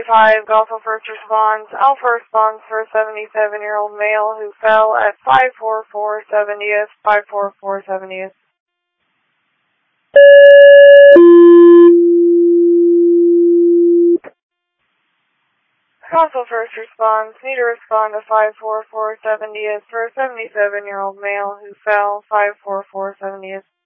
5 Golfo first response. Alpha response for a 77-year-old male who fell at 544 70th, 544 70th. Golfo first response. Need to respond to 544 70th for a 77-year-old male who fell 544 70th.